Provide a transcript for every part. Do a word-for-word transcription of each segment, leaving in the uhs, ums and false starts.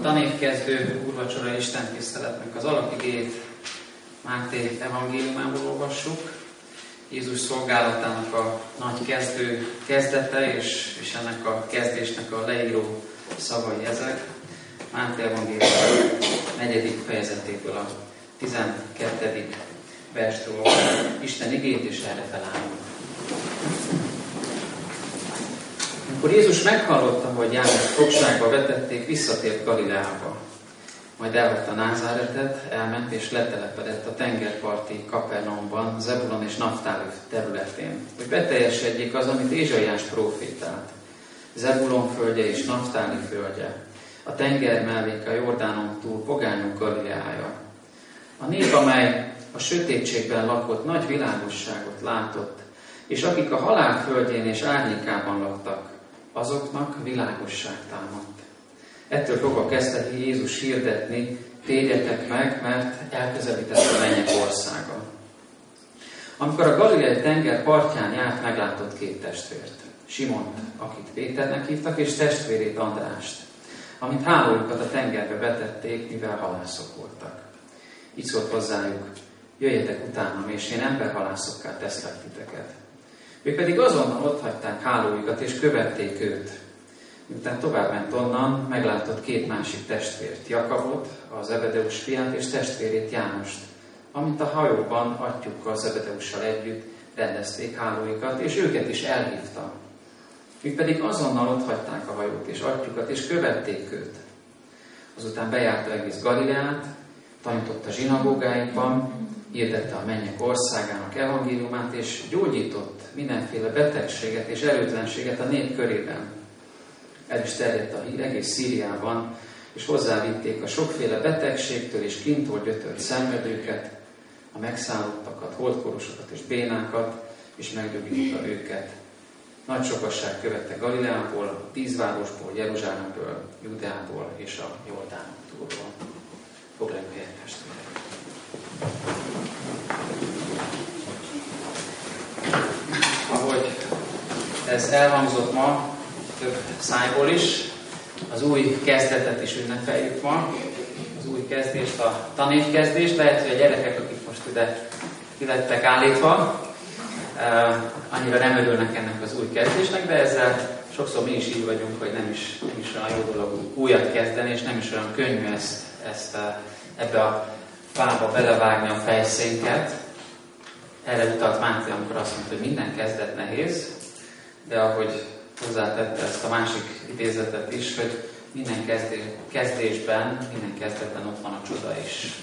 tanévkezdő úrvacsora istentiszteletnek az alapigéjét Máté evangéliumából olvassuk. Jézus szolgálatának a nagy kezdő kezdete, és, és ennek a kezdésnek a leíró szavai ezek. Máté evangélium negyedik fejezetéből a tizenkettedik versről Isten igét, és erre felállunk. Amikor Jézus meghallotta, hogy János fogságba vetették, visszatért Galileába. Majd elhagyta Názáretet, elment és letelepedett a tengerparti Kapernaumban, Zebulon és Naptáli területén, hogy beteljesedjék az, amit Ézsaiás prófétált. Zebulon földje és Naptáli földje, a tenger melléke a Jordánon túl pogányok Galileája. A nép, amely a sötétségben lakott, nagy világosságot látott, és akik a halál földjén és árnyékában laktak, azoknak világosság támadt. Ettől fogva kezdte Jézus hirdetni, térjetek meg, mert elközelített a mennyek országa. Amikor a galileai tenger partján járt, meglátott két testvért. Simont, akit Péternek hívtak, és testvérét Andrást, amint hálójukat a tengerbe betették, mivel halászok voltak. Így szólt hozzájuk, jöjjetek utánam, és én emberhalászokká teszlek titeket. Ők pedig azonnal otthagyták hálójukat, és követték őt. Miután továbbment onnan, meglátott két másik testvért, Jakabot, az Zebedeus fiát, és testvérét Jánost, amint a hajóban atyjukkal Zebedeussal együtt rendezték hálóikat, és őket is elhívta. Ők pedig azonnal otthagyták a hajót és atyjukat, és követték őt. Azután bejárta egész Galileát, tanította zsinagógáikban, hirdette a mennyek országának evangéliumát, és gyógyított mindenféle betegséget és erőtlenséget a nép körében. El is terjedt a hír egész Szíriában, és hozzávitték a sokféle betegségtől és kintól gyötört szenvedőket, a megszállottakat, holdkorosokat és bénákat, és meggyógyította őket. Nagy sokasság követte Galileából, a tíz városból, Jeruzsálemből, Judeából és a Jordán túlról. Foglaljuk helyet, testvérek! Ahogy ez elhangzott ma, több szájból is, az új kezdetet is ünnepeljük ma, az új kezdést, a tanévkezdést. Lehet, hogy a gyerekek, akik most ide ki lettek állítva, annyira nem örülnek ennek az új kezdésnek, de ezzel sokszor mi is így vagyunk, hogy nem is, nem is olyan jó dolog újat kezdeni, és nem is olyan könnyű ezt, ezt ebbe a fába belevágni a fejszénket. Erre utalt Máté, amikor azt mondta, hogy minden kezdet nehéz, de ahogy hozzátette ezt a másik idézetet is, hogy minden kezdésben, minden kezdetben ott van a csoda is.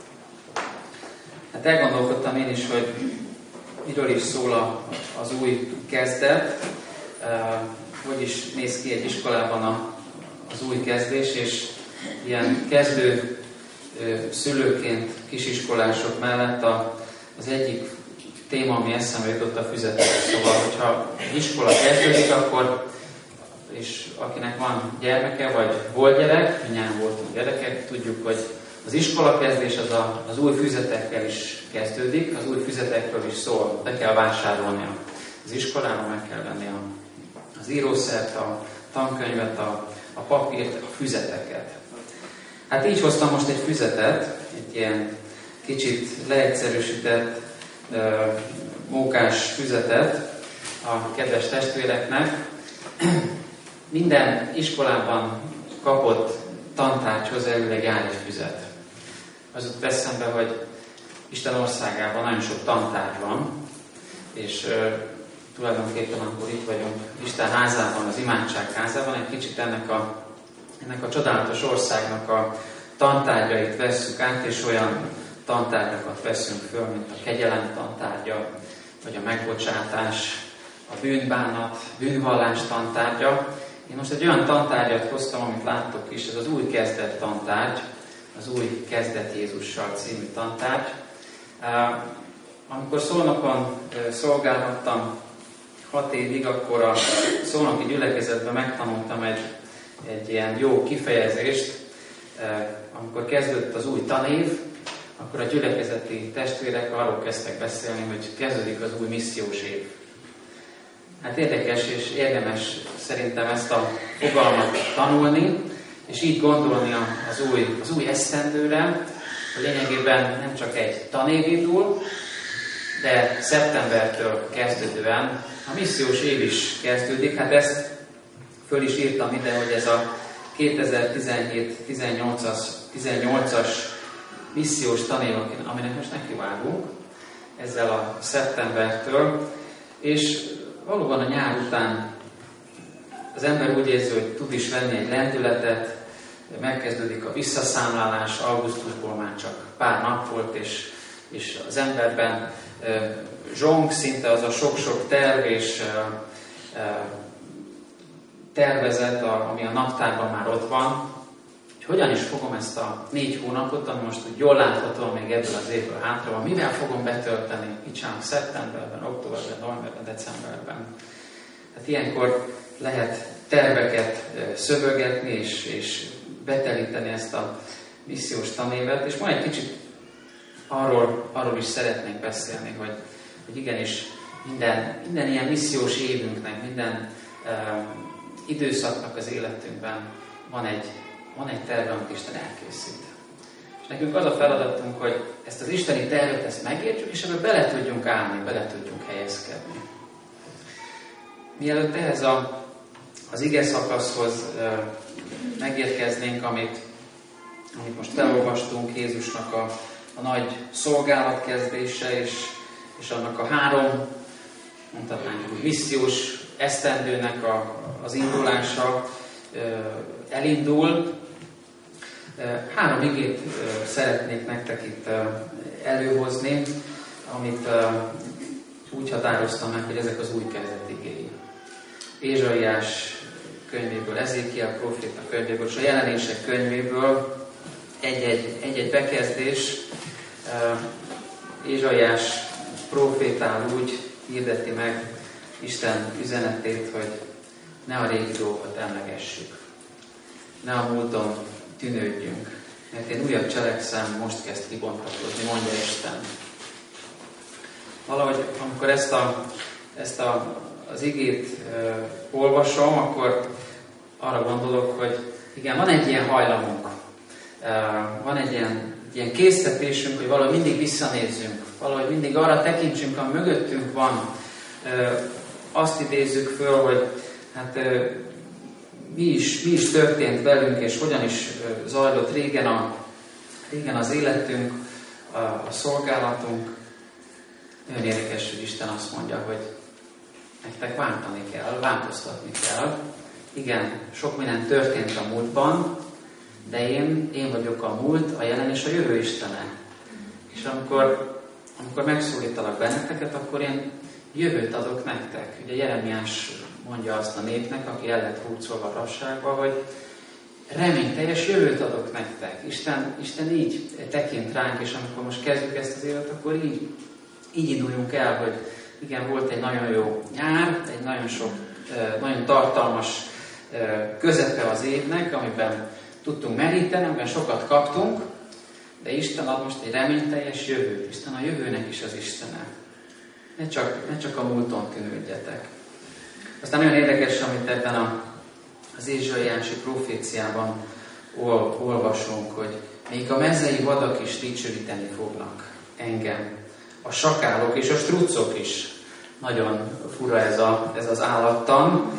Hát elgondolkodtam én is, hogy miről is szól az új kezdet, hogy is néz ki egy iskolában az új kezdés, és ilyen kezdő szülőként kisiskolások mellett az egyik téma, ami eszembe jutott, a füzetek. Szóval, hogyha iskola kezdődik, akkor, és akinek van gyermeke, vagy volt gyerek, mindjárt voltunk gyerekek, tudjuk, hogy az iskola kezdés az, a, az új füzetekkel is kezdődik, az új füzetekről is szól, be kell vásárolni az iskolában, meg kell venni a, az írószert, a tankönyvet, a, a papírt, a füzeteket. Hát így hoztam most egy füzetet, egy ilyen kicsit leegyszerűsített, mókás füzetet a kedves testvéreknek. Minden iskolában kapott tantárgyhoz elvileg jár egy füzet. Az ott vesz szembe, hogy Isten országában nagyon sok tantárgy van, és uh, tulajdonképpen akkor itt vagyunk Isten házában, az imádság házában, egy kicsit ennek a, ennek a csodálatos országnak a tantárgyait vesszük át, és olyan tantárgyakat veszünk föl, mint a kegyelem tantárgya, vagy a megbocsátás, a bűnbánat, bűnvallás tantárgya. Én most egy olyan tantárgyat hoztam, amit láttok is, ez az új kezdet tantárgy, az új kezdet Jézussal című tantárgy. Amikor Szolnokon szolgálhattam hat évig, akkor a szolnoki gyülekezetben megtanultam egy, egy ilyen jó kifejezést. Amikor kezdődött az új tanév, akkor a gyülekezeti testvérek arról kezdtek beszélni, hogy kezdődik az új missziós év. Hát érdekes és érdemes szerintem ezt a fogalmat tanulni, és így gondolni az új, az új esztendőre, hogy lényegében nem csak egy tanév indul, de szeptembertől kezdődően a missziós év is kezdődik. Hát ezt föl is írtam ide, hogy ez a kétezer-tizenhét tizennyolcas missziós tanév, aminek most nekivágunk ezzel a szeptembertől, és valóban a nyár után az ember úgy érzi, hogy tud is venni egy lendületet, megkezdődik a visszaszámlálás, augusztusból már csak pár nap volt, és, és az emberben e, zsong szinte az a sok-sok terv és e, e, tervezet, a, ami a naptárban már ott van, hogy hogyan is fogom ezt a négy hónapot, ami most úgy jól láthatóan még ebből az évből hátra van, mivel fogom betölteni, itt sem szeptemberben, októberben, novemberben, decemberben. Hát ilyenkor lehet terveket szövögetni és, és betelíteni ezt a missziós tanévet, és ma egy kicsit arról, arról is szeretnénk beszélni, hogy, hogy igenis minden, minden ilyen missziós évünknek, minden uh, időszaknak az életünkben van egy, van egy terve, amit Isten elkészít. És nekünk az a feladatunk, hogy ezt az isteni tervet ezt megértsük, és ebből bele tudjunk állni, bele tudjunk helyezkedni. Mielőtt ehhez a, az ige szakaszhoz uh, megérkeznénk, amit, amit most felolvastunk, Jézusnak a, a nagy szolgálatkezdése, és, és annak a három, mondhatnánk úgy, missziós esztendőnek a, az indulása uh, elindul. Uh, három igét uh, szeretnék nektek itt uh, előhozni, amit uh, úgy határoztam meg, hogy ezek az új kezdet igéi. Ézsaiás könyvéből, Ezékiel próféta könyvéből, és a jelenések könyvéből egy-egy, egy-egy bekezdés. Ézsaiás prófétál úgy hirdeti meg Isten üzenetét, hogy ne a régi dolgokat emlegessük, ne a múlton tűnődjünk, mert én újat cselekszem, most kezd kibonthatózni, mondja Isten. Valahogy, amikor ezt, a, ezt a, az igét uh, olvasom, akkor arra gondolok, hogy igen, van egy ilyen hajlamunk, uh, van egy ilyen, ilyen késztetésünk, hogy valahogy mindig visszanézzünk, valahogy mindig arra tekintsünk, ami mögöttünk van. Uh, azt idézzük föl, hogy hát uh, mi, is, mi is történt velünk, és hogyan is uh, zajlott régen, a, régen az életünk, a, a szolgálatunk. Nagyon érdekes, hogy Isten azt mondja, hogy nektek váltani kell, változtatni kell. Igen, sok minden történt a múltban, de én, én vagyok a múlt, a jelen és a jövő Istene. És amikor, amikor megszólítalak benneteket, akkor én jövőt adok nektek. Ugye Jeremiás mondja azt a népnek, aki el lett hurcolva a rasságba, hogy reményteljes jövőt adok nektek. Isten, Isten így tekint ránk, és amikor most kezdjük ezt az évet, akkor így, így induljunk el, hogy igen, volt egy nagyon jó nyár, egy nagyon sok, nagyon tartalmas közepe az évnek, amiben tudtunk meríteni, amiben sokat kaptunk, de Isten ad most egy reményteljes jövőt. Isten a jövőnek is az Istene. Ne csak, ne csak a múlton tűnődjetek. Aztán nagyon érdekes, amit ebben a, az ézsaiási proféciában ol, olvasunk, hogy még a mezei vadak is dicsőíteni fognak engem. A sakálok és a struccok is. Nagyon fura ez, a, ez az állattan.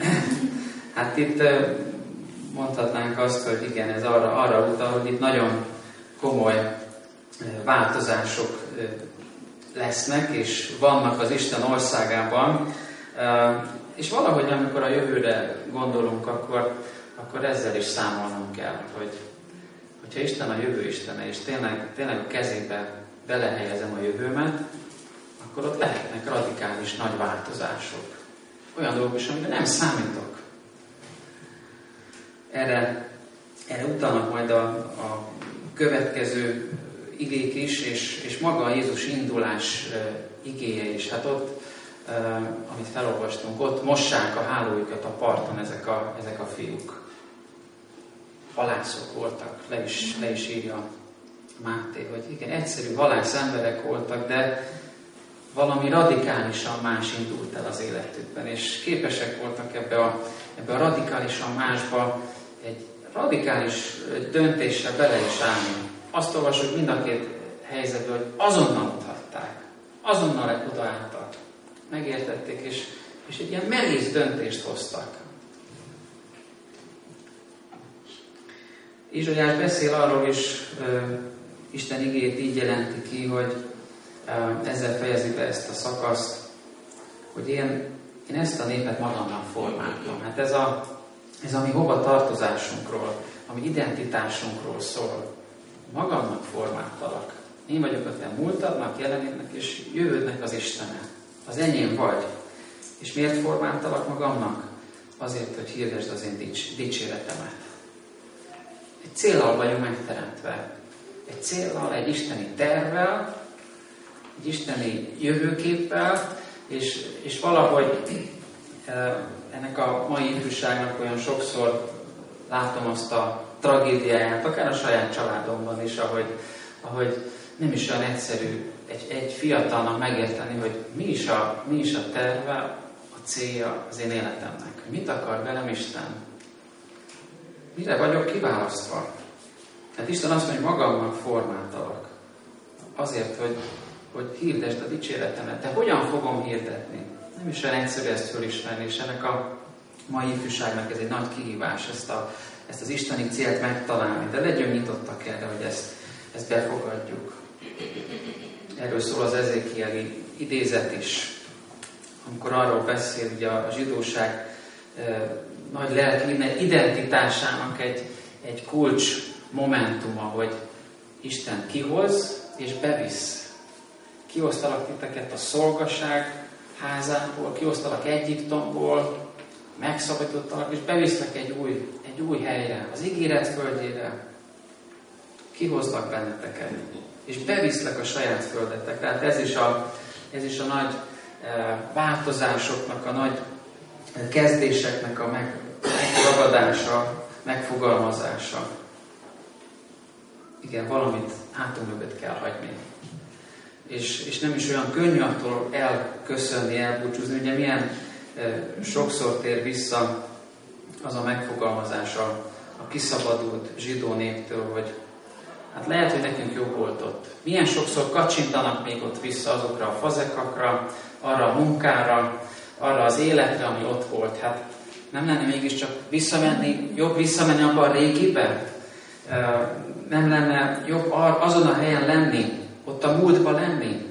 Hát itt mondhatnánk azt, hogy igen, ez arra, arra utal, hogy itt nagyon komoly változások lesznek, és vannak az Isten országában. És valahogy, amikor a jövőre gondolunk, akkor, akkor ezzel is számolnunk kell, hogy hogyha Isten a jövő Istene, és tényleg, tényleg a kezébe belehelyezem a jövőmet, akkor ott lehetnek radikális nagy változások. Olyan dolgok is, amire nem számítok. Erre, erre utalnak majd a, a következő igék is, és, és maga a Jézus indulás uh, igéje is. Hát ott, uh, amit felolvastunk, ott mossák a hálóikat a parton ezek a, ezek a fiúk. Halászok voltak, le is, le is írja Máté, hogy igen, egyszerű halász emberek voltak, de valami radikálisan más indult el az életükben, és képesek voltak ebbe a, ebbe a radikálisan másba egy radikális döntéssel bele is állni. Azt olvasjuk mind a két helyzetből, hogy azonnal otthatták, azonnal odaálltak, megértették, és, és egy ilyen merész döntést hoztak. Izsaiás beszél arról is, Isten igéjét így jelenti ki, hogy ezzel fejezi be ezt a szakaszt, hogy én, én ezt a népet magamnak formáltam. Hát ez a, ez a mi hova tartozásunkról, a mi identitásunkról szól. Magamnak formáltalak. Én vagyok a te múltadnak, jelenének és jövődnek az Istene. Az enyém vagy. És miért formáltalak magamnak? Azért, hogy hirdesd az én dics, dicséretemet. Egy céllal vagyunk megteremtve. Egy céllal, egy isteni tervvel, egy isteni jövőképpel, és, és valahogy ennek a mai ifjúságnak olyan sokszor látom azt a tragédiáját, akár a saját családomban is, ahogy, ahogy nem is olyan egyszerű egy, egy fiatalnak megérteni, hogy mi is, a, mi is a terve, a célja az én életemnek. Mit akar velem Isten? Mire vagyok kiválasztva? Hát Isten azt mondja, hogy magamnak formáltalak. Azért, hogy, hogy hirdesd a dicséretemet. De hogyan fogom hirdetni? Nem is olyan egyszerű ezt fölismerni, és ennek a mai ifjúságnak ez egy nagy kihívás, ezt, a, ezt az isteni célt megtalálni. De legyünk nyitottak erre, hogy ezt, ezt befogadjuk. Erről szól az ezékieli idézet is, amikor arról beszél, hogy a zsidóság e, nagy lelki identitásának egy, egy kulcs momentuma, hogy Isten kihoz és bevisz. Kihoztalak titeket a szolgaság házából, kihoztalak Egyiptomból, megszabadítottalak, és beviszlek egy új, egy új helyre, az ígéret földjére. Kihozlak benneteket, és beviszlek a saját földetekre. Tehát ez is a, ez is a nagy e, változásoknak, a nagy e, kezdéseknek a meg, megragadása, megfogalmazása. Igen, valamit hátunk mögött kell hagyni. És, és nem is olyan könnyű attól elköszönni, elbúcsúzni. Ugye milyen e, sokszor tér vissza az a megfogalmazása a kiszabadult zsidó néptől, hogy hát lehet, hogy nekünk jobb volt ott. Milyen sokszor kacsintanak még ott vissza azokra a fazekakra, arra a munkára, arra az életre, ami ott volt. Hát nem lenne mégiscsak visszamenni, jobb visszamenni abba a régibe? Nem lenne jobb azon a helyen lenni, ott a múltba lenni?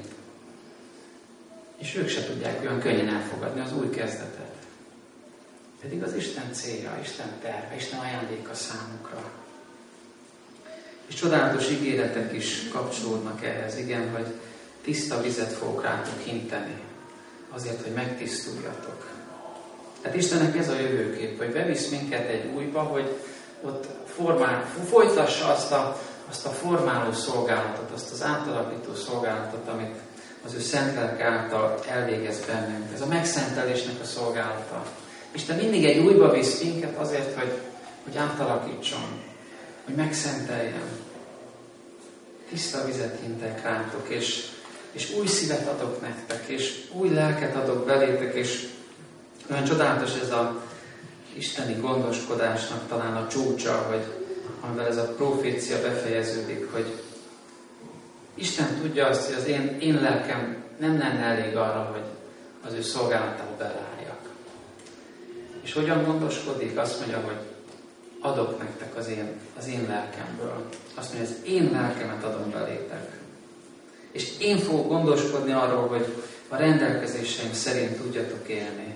És ők se tudják olyan könnyen elfogadni az új kezdetet. Pedig az Isten célja, Isten terve, Isten ajándéka számukra. És csodálatos ígéretek is kapcsolódnak ehhez, igen, hogy tiszta vizet fogok rátok hinteni, azért, hogy megtisztuljatok. Tehát Istennek ez a jövőkép, hogy bevisz minket egy újba, hogy ott formál, folytassa azt a, azt a formáló szolgálatot, azt az átalakító szolgálatot, amit az ő szent lelke által elvégez bennünk. Ez a megszentelésnek a szolgálata. Isten mindig egy újba visz minket azért, hogy, hogy átalakítson, hogy megszenteljen. Tiszta vizet hintek rátok, és, és új szívet adok nektek, és új lelket adok belétek, és olyan csodálatos ez a isteni gondoskodásnak talán a csúcsa, hogy amivel ez a profécia befejeződik, hogy Isten tudja azt, hogy az én, én lelkem nem lenne elég arra, hogy az ő szolgálatába beleálljak. És hogyan gondoskodik? Azt mondja, hogy adok nektek az én, az én lelkemből. Azt mondja, az én lelkemet adom belétek. És én fogok gondoskodni arról, hogy a rendelkezéseim szerint tudjatok élni.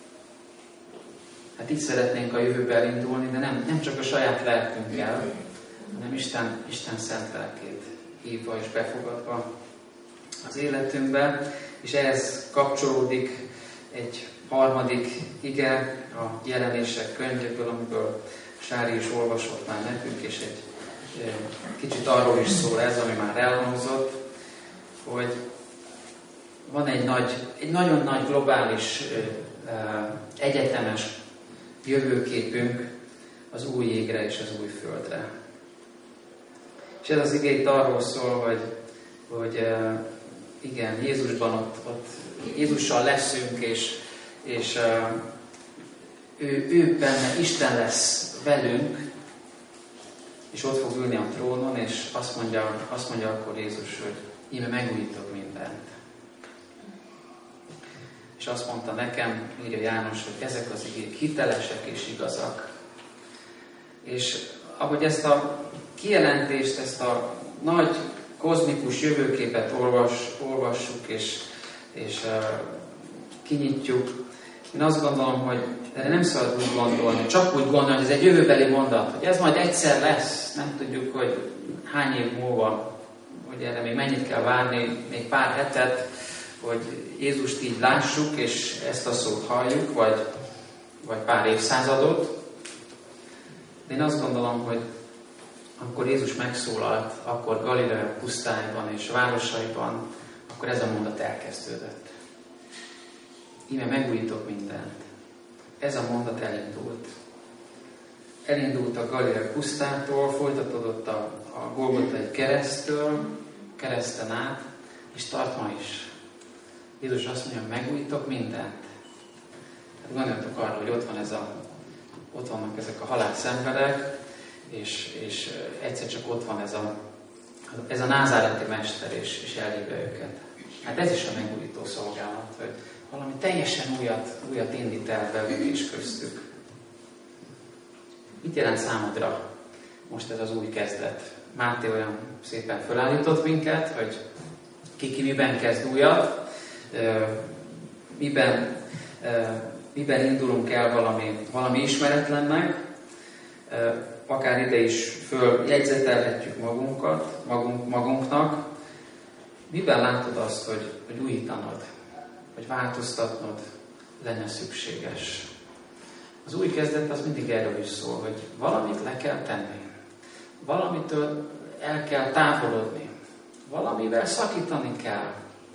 Hát így szeretnénk a jövőbe elindulni, de nem, nem csak a saját lelkünkkel, hanem Isten, Isten szent lelkét hívva és befogadva az életünkbe. És ehhez kapcsolódik egy harmadik ige a Jelenések könyvéből, amiből Sári is olvasott már nekünk, és egy e, kicsit arról is szól ez, ami már elhangzott, hogy van egy, nagy, egy nagyon nagy globális, e, e, egyetemes jövőképünk az új égre és az új földre. És ez az ige itt arról szól, hogy, hogy e, igen, Jézusban ott, ott Jézussal leszünk, és, és e, ő, ő benne Isten lesz velünk, és ott fog ülni a trónon, és azt mondja, azt mondja akkor Jézus, hogy íme megújítok mindent. És azt mondta nekem, írja János, hogy ezek az igék hitelesek és igazak. És ahogy ezt a kijelentést, ezt a nagy kozmikus jövőképet olvas, olvassuk és, és uh, kinyitjuk, én azt gondolom, hogy erre nem szabad úgy gondolni, csak úgy gondolni, hogy ez egy jövőbeli mondat, hogy ez majd egyszer lesz, nem tudjuk, hogy hány év múlva, hogy erre még mennyit kell várni, még pár hetet, hogy Jézust így lássuk, és ezt a szót halljuk, vagy, vagy pár évszázadot. De én azt gondolom, hogy amikor Jézus megszólalt, akkor Galilea pusztájában és városaiban, akkor ez a mondat elkezdődött. Íme megújítok mindent. Ez a mondat elindult. Elindult a Galilea pusztától, folytatódott a, a Golgotai keresztől, kereszten át, és tart ma is. Jézus azt mondja, megújítok mindent. Hát gondoljatok arra, hogy ott van ez a, ott vannak ezek a halál szenvedek, és, és egyszer csak ott van ez a, ez a názáreti mester, és, és elhívja őket. Hát ez is a megújító szolgálat, hogy valami teljesen újat, újat indít el velünk és köztük. Mit jelent számodra most ez az új kezdet? Máté olyan szépen fölállított minket, hogy ki, ki miben kezd újat, miben, miben indulunk el valami, valami ismeretlennek, akár ide is följegyzetelhetjük magunkat, magunk, magunknak. Miben látod azt, hogy, hogy újítanod, hogy változtatnod lenne szükséges? Az új kezdet az mindig erről is szól, hogy valamit le kell tenni, valamitől el kell távolodni, valamivel szakítani kell.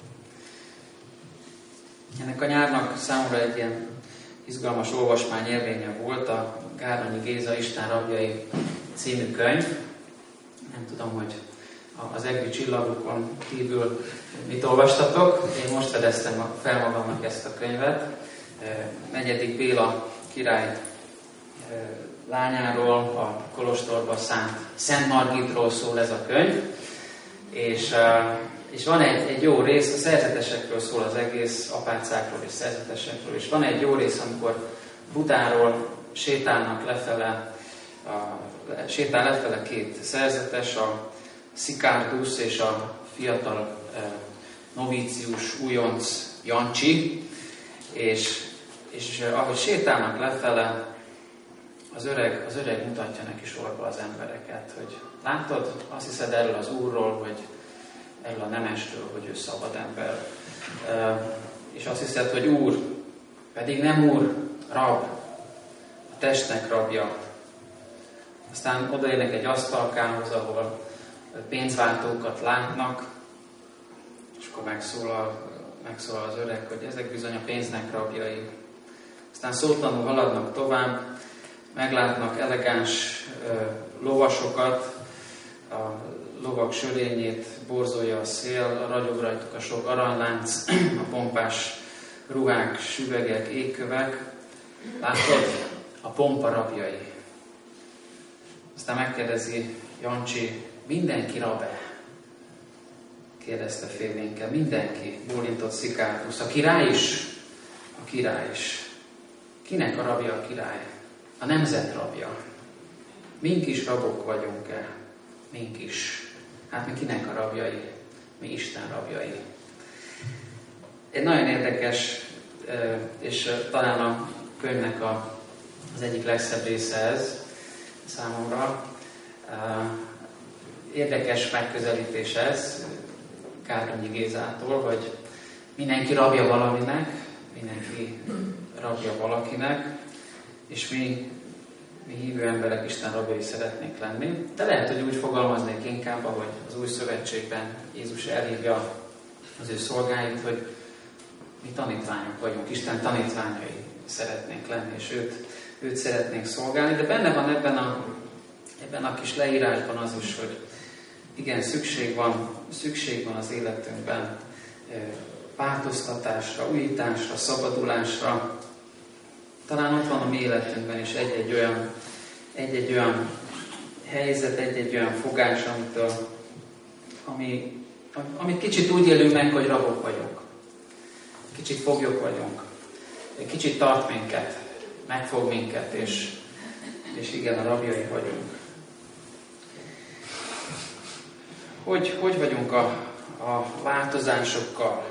Ennek a nyárnak számomra egy ilyen izgalmas olvasmány élménye volt a Gárdonyi Géza Isten rabjai című könyv. Nem tudom, hogy az egri csillagokon kívül mit olvastatok. Én most fedeztem fel magamnak ezt a könyvet. Negyedik Béla király lányáról, a kolostorba szánt Szent Margitról szól ez a könyv. És, és van egy, egy jó rész, a szerzetesekről szól az egész, apácákról és szerzetesekről, és van egy jó rész, amikor Budáról sétálnak lefele, a, sétál lefele két szerzetes, a Szikárdusz és a fiatal e, novícius újonc Jancsi, és, és ahogy sétálnak lefele, az öreg, az öreg mutatja neki sorba az embereket, hogy látod, azt hiszed erről az Úrról, hogy erről a nemesről, hogy ő szabad ember. E, és azt hiszed, hogy Úr, pedig nem Úr, rab, a testnek rabja. Aztán odaérnek egy asztalkához, ahol pénzváltókat látnak, és akkor megszólal, megszólal az öreg, hogy ezek bizony a pénznek rabjai. Aztán szótlanul haladnak tovább, meglátnak elegáns ö, lovasokat, a lovak sörényét borzolja a szél, ragyog rajtuk a sok aranylánc, a pompás ruhák, süvegek, égkövek. Látod? A pompa rabjai. Aztán megkérdezi Jancsi, mindenki rab-e? Kérdezte félénken. Mindenki, bólintott Szikárdusz. A király is? A király is. Kinek a rabja a király? A nemzet rabja. Mink is rabok vagyunk-e? Mink is. Hát mi kinek a rabjai? Mi Isten rabjai. Egy nagyon érdekes, és talán a könyvnek a, az egyik legszebb része ez számomra. Érdekes megközelítés ez Gárdonyi Gézától, hogy mindenki rabja valaminek, mindenki rabja valakinek, és mi, mi hívő emberek Isten rabjai szeretnénk lenni. De lehet, hogy úgy fogalmaznék inkább, ahogy az Új Szövetségben Jézus elhívja az ő szolgáit, hogy mi tanítványok vagyunk, Isten tanítványai szeretnénk lenni, és őt, őt szeretnénk szolgálni, de benne van ebben a, ebben a kis leírásban az is, hogy igen, szükség van, szükség van az életünkben változtatásra, újításra, szabadulásra. Talán ott van a mi életünkben is egy-egy olyan, egy-egy olyan helyzet, egy-egy olyan fogás, amit, a, ami, amit kicsit úgy élünk meg, hogy rabok vagyunk. Kicsit foglyok vagyunk. Egy kicsit tart minket, megfog minket, és, és igen, a rabjai vagyunk. Hogy, hogy vagyunk a, a változásokkal?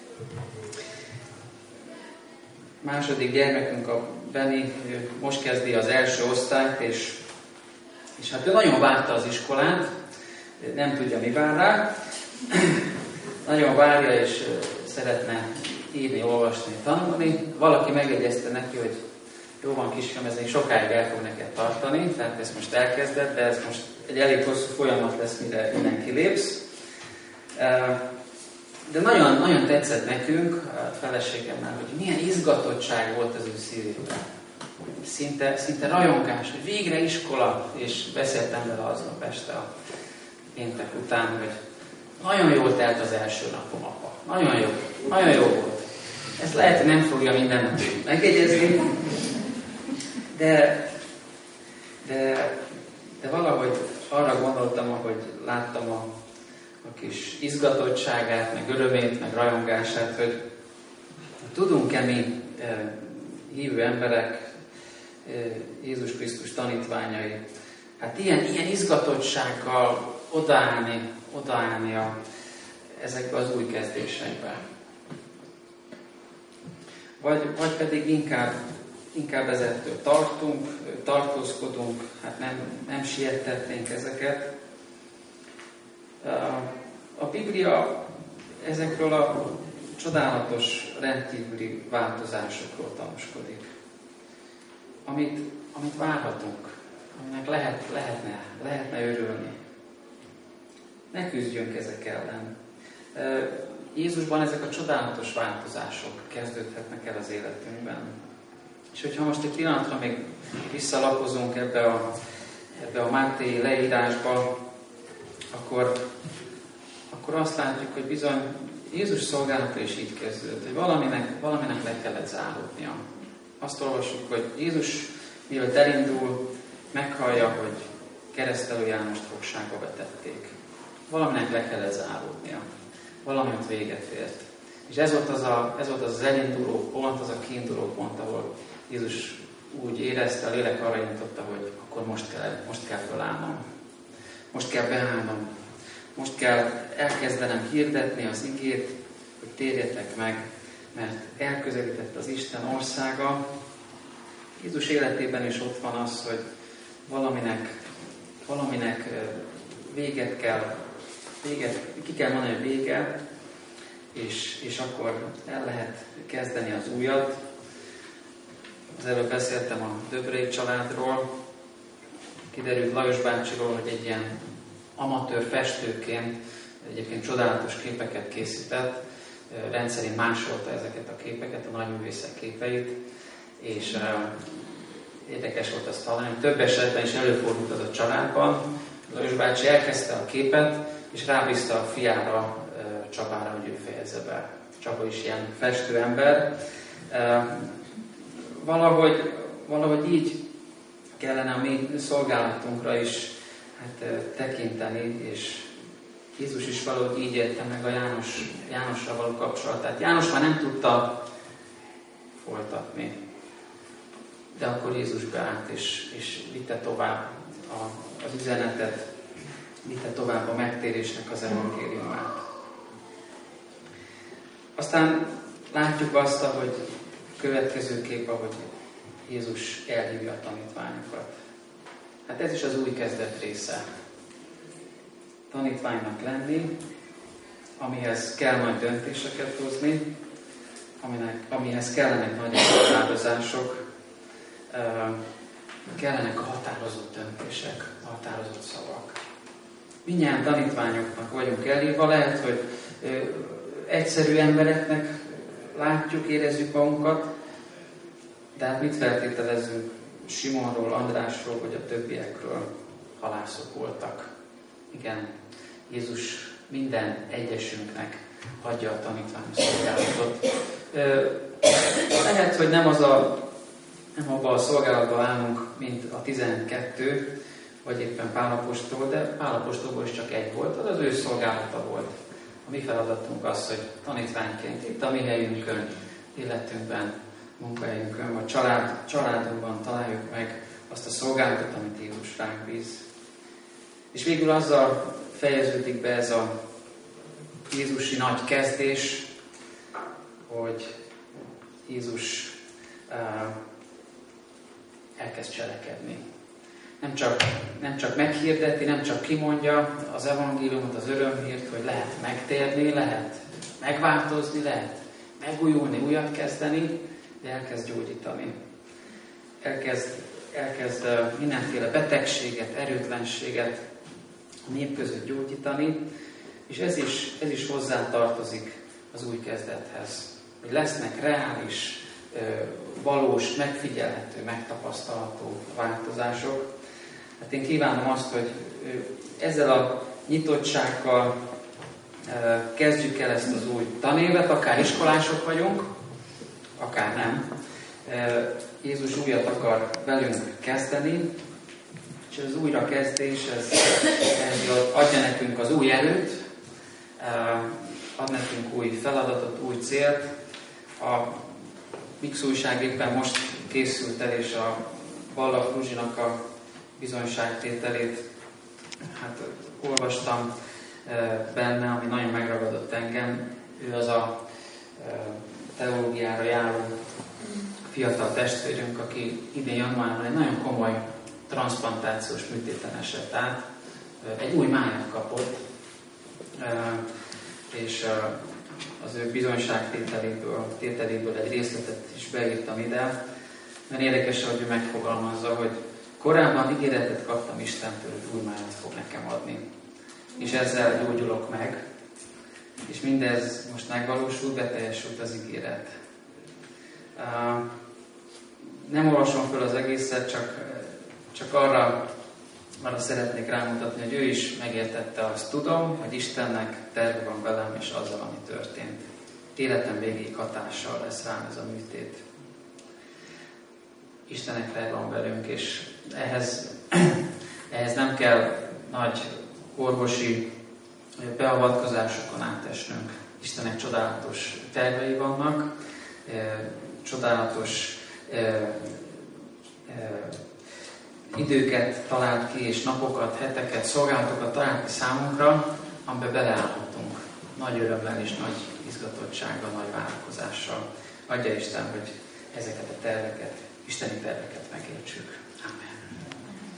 Második gyermekünk, a Benni, most kezdi az első osztályt, és, és hát ő nagyon várta az iskolát, nem tudja, mi vár rá. Nagyon várja, és szeretne írni, olvasni, tanulni. Valaki megjegyezte neki, hogy jó van kisfiam, ez még sokáig el fog neked tartani, tehát ezt most elkezded, de ez most egy elég hosszú folyamat lesz, mire innen kilépsz. De nagyon, nagyon tetszett nekünk, a feleségemmel, hogy milyen izgatottság volt az ő szívében. Szinte, szinte rajongás, hogy végre iskola, és beszéltem vele aznap este a péntek után, hogy nagyon jól telt az első napom, apa. Nagyon jó, nagyon jó volt. Ezt lehet, hogy nem fogja minden nap megjegyezni, de, de, de valahogy arra gondoltam, ahogy láttam a, a kis izgatottságát, meg örömét, meg rajongását, hogy tudunk-e mi e, hívő emberek, e, Jézus Krisztus tanítványai, hát ilyen, ilyen izgatottsággal odaállni, odaállni a, ezekbe az új kezdéseibe. Vagy, vagy pedig inkább, inkább ezektől tartunk, tartózkodunk, hát nem, nem siettetnénk ezeket. A Biblia ezekről a csodálatos, rendkívüli változásokról tanúskodik, amit, amit várhatunk, aminek lehet, lehetne, lehetne örülni. Ne küzdjünk ezek ellen. Jézusban ezek a csodálatos változások kezdődhetnek el az életünkben. És hogyha most egy pillanatra még visszalapozunk ebbe a, ebbe a Máté leírásba, akkor, akkor azt látjuk, hogy bizony Jézus szolgálata is így kezdődött, hogy valaminek, valaminek le kellett záródnia. Azt olvassuk, hogy Jézus, mielőtt elindul, meghallja, hogy Keresztelő Jánost fogságba vetették. Valaminek le kellett záródnia. Valamit véget ért. És ez volt az, a, ez volt az, az elinduló pont, az a kiinduló pont, ahol Jézus úgy érezte, a lélek arra indította, hogy akkor most kell, most kell felállnom. Most kell beállnom. Most kell elkezdenem hirdetni az igét, hogy térjetek meg, mert elközelített az Isten országa. Jézus életében is ott van az, hogy valaminek, valaminek véget kell, véget, ki kell mondani, hogy vége, és, és akkor el lehet kezdeni az újat. Az előbb beszéltem a Döbrei családról, kiderült Lajos bácsiról, hogy egy ilyen amatőr festőként egyébként csodálatos képeket készített, rendszerint másolta ezeket a képeket, a nagyművészek képeit, és uh, érdekes volt azt hallani, hogy több esetben is előfordult az a családban. Lajos bácsi elkezdte a képet, és rábízta a fiára, uh, Csabára, hogy ő fejezze be. Csaba is ilyen festőember. Uh, valahogy, valahogy így kellene a mi szolgálatunkra is hát, uh, tekinteni, és Jézus is valahogy így érte meg a János, Jánossal való kapcsolatát. János már nem tudta folytatni, de akkor Jézus beállt, és, és vitte tovább a, az üzenetet, vitte tovább a megtérésnek az evangéliumát. Aztán látjuk azt, hogy a következő kép, ahogy Jézus elhívja a tanítványokat. Hát ez is az új kezdet része. Tanítványnak lenni, amihez kell majd döntéseket hozni, aminek, amihez kellenek nagy áldozások, kellenek a határozott döntések, a határozott szavak. Mindjárt tanítványoknak vagyunk elhívva, lehet, hogy ö, egyszerű embereknek látjuk, érezzük magunkat, de hát mit feltételezzünk Simonról, Andrásról, vagy a többiekről? Halászok voltak. Igen, Jézus minden egyesünknek adja a tanítványos szolgálatot. Lehet, hogy nem, az a, nem abban a szolgálatban állunk, mint a tizenkettő, vagy éppen Pál apostol, de Pál apostolból is csak egy volt, az az ő szolgálata volt. A mi feladatunk az, hogy tanítványként itt a mi helyünkön, életünkben, munkahelyünkön, vagy család, családunkban találjuk meg azt a szolgálatot, amit Jézus ránk bíz. És végül azzal fejeződik be ez a jézusi nagy kezdés, hogy Jézus uh, elkezd cselekedni. Nem csak, nem csak meghirdeti, nem csak kimondja az evangéliumot, az örömhírt, hogy lehet megtérni, lehet megváltozni, lehet megújulni, újat kezdeni, de elkezd gyógyítani. Elkezd, elkezd mindenféle betegséget, erőtlenséget a nép között gyógyítani, és ez is, ez is hozzá tartozik az új kezdethez. Hogy lesznek reális, valós, megfigyelhető, megtapasztalható változások. Hát én kívánom azt, hogy ezzel a nyitottsággal kezdjük el ezt az új tanévet, akár iskolások vagyunk, akár nem. Jézus újat akar velünk kezdeni, és az újrakezdés, ez, ez adja nekünk az új erőt, ad nekünk új feladatot, új célt. A Mix újság éppen most készült el, és a Balla Fruzsinak a bizonyságtételét hát olvastam benne, ami nagyon megragadott engem. Ő az a teológiára járó fiatal testvérünk, aki idén januárban egy nagyon komoly transzplantációs műtéten esett át. Egy új májat kapott, és az ő bizonyságtételéből tételéből egy részletet is beírtam ide, mert érdekes, hogy ő megfogalmazza, hogy korábban ígéretet kaptam Istentől, hogy új májat fog nekem adni. És ezzel gyógyulok meg, és mindez most megvalósult, beteljesült az ígéret. Nem olvasom fel az egészet, csak, csak arra, arra szeretnék rámutatni, hogy ő is megértette azt. Tudom, hogy Istennek terve van velem, és azzal, ami történt. Életem végéig hatással lesz rám ez a műtét. Istennek terve van velünk, és ehhez, ehhez nem kell nagy orvosi beavatkozásokon átesnünk. Istennek csodálatos tervei vannak, csodálatos időket talált ki, és napokat, heteket, szolgálatokat talált ki számunkra, amiben beleállhatunk nagy örömmel és nagy izgatottsággal, nagy várakozással. Adja Isten, hogy ezeket a terveket, isteni terveket megértsük.